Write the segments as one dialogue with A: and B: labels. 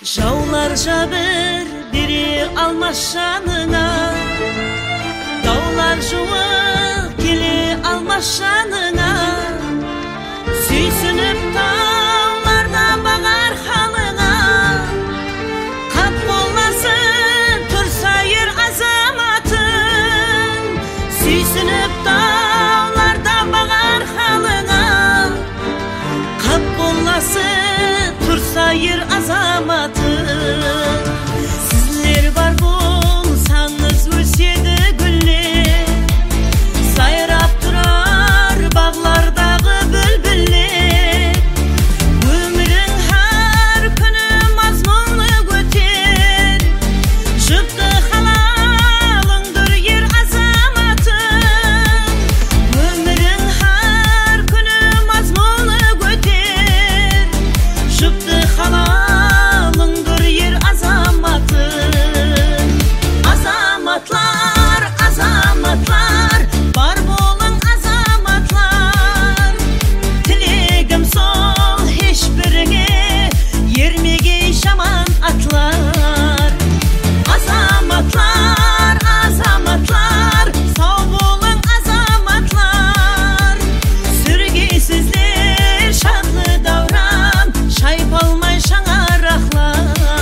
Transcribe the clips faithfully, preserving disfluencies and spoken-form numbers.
A: Жаулар жабыр бере алмас жаныңа, таулар жуып келе алмас жаныңа. Сүйсініп тауларда бағар халыңа, қап болмасын тұрса ер азаматың. Сүйсініп тауларда бағар халыңа, қап болмасын тұрса ер азаматың. Сіздер бар болсаңыз өседі гүлдер, сайрап тұрар бағлардағы бүлбүлдер. Өмірің әр күні мазмұнлы өтер, жүкті халалыңдыр ер азаматың. Өмірің әр күні мазмұнлы өтер, жүкті халалыңдыр ер азаматың. Азаматлар, азаматлар, бар болың азаматлар. Тілегім сол ешбіріңе ермегей жаман атлар. Азаматлар, азаматлар, сау болың азаматлар. Сүргейсіздер шатлы дәуран, шайпалмай шаңарақлар.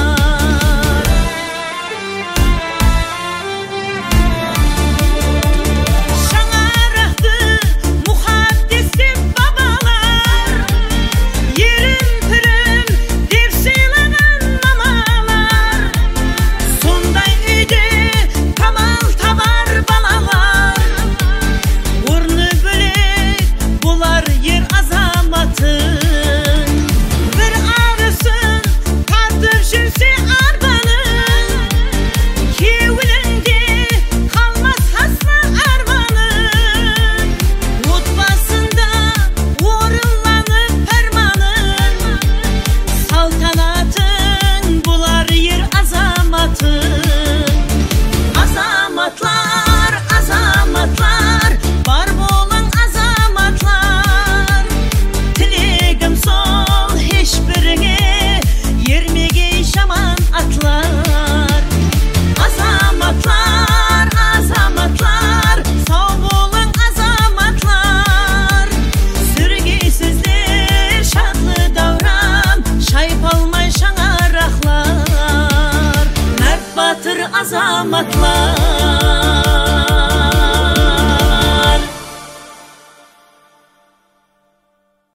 A: Шаңарақты мұхаддес деп бабалар, ерім пірім деп сыйлаған мамалар. Сондай үйде камал табар балалар, орны бөлек болар ер азаматың. Бір арысын тартып жүрсе арбаның, кеуілінде қалмас асла арманың. Отбасында орынланып пәрманың, салтанатың болар ер азаматың. Азаматлар, азаматлар, бар болың азаматлар. Тілегім сол ешбіріңе ермегей жаман атлар. Азаматлар, азаматлар, сау болың азаматлар. Сүргейсіздер шатлы дәуран, шайпалмай шаңарақлар. Мәрт батыр азаматлар.